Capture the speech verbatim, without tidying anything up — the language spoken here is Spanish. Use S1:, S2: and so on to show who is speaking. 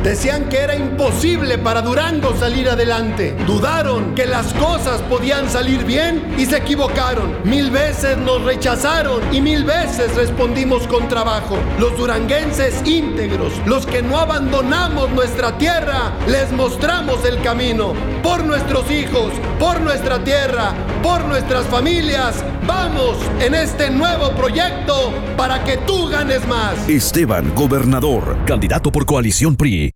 S1: Decían que era imposible para Durango salir adelante. Dudaron que las cosas podían salir bien y se equivocaron. Mil veces nos rechazaron y mil veces respondimos con trabajo. Los duranguenses íntegros, los que no abandonamos nuestra tierra, les mostramos el camino. Por nuestros hijos, por nuestra tierra, por nuestras familias, vamos en este nuevo proyecto para que tú ganes más.
S2: Esteban, gobernador, candidato por Coalición P R I.